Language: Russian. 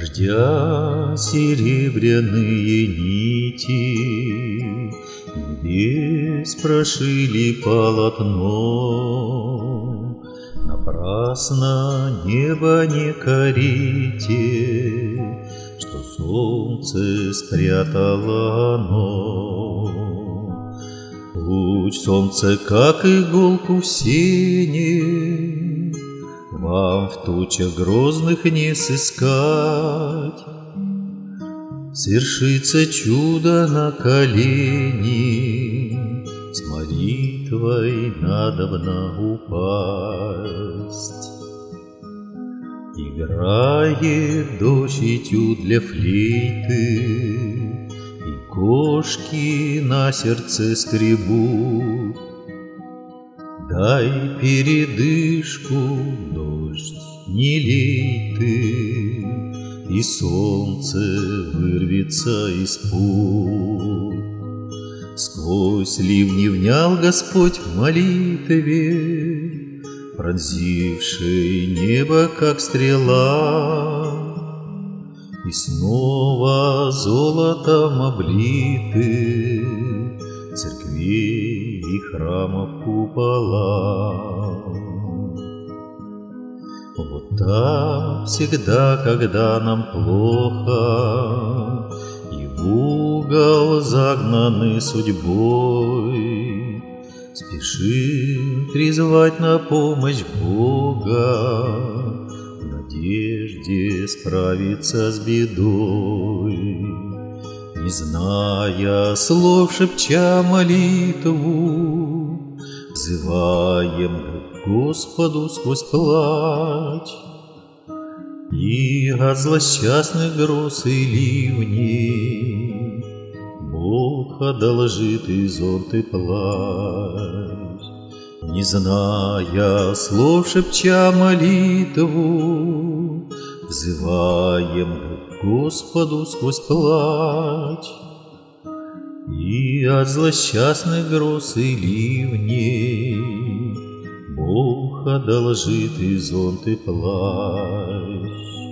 Дождя серебряные нити небес прошили полотно. Напрасно небо не корите, что солнце спрятало оно. Луч солнца, как иголку в сене, вам в тучах грозных не сыскать. Свершится чудо на колени, с молитвой надобно упасть. Играет дождь этюд для флейты, и кошки на сердце скребут. Дай передышку, дождь, не лей ты, и солнце вырвется из пут. Сквозь ливни внял Господь в молитве, пронзившей небо, как стрела, и снова золотом облиты церквей и храмов купола. Вот так всегда, когда нам плохо и в угол загнаны судьбой, спешим призвать на помощь Бога, в надежде справиться с бедой. Не зная слов, шепча молитву, взываем к Господу сквозь плач. И от злосчастных гроз и ливней Бог одолжит и зонт, и плащ. Не зная слов, шепча молитву, взываем к Господу сквозь плач. И от злосчастных гроз и ливней Бог одолжит и зонт, и плащ.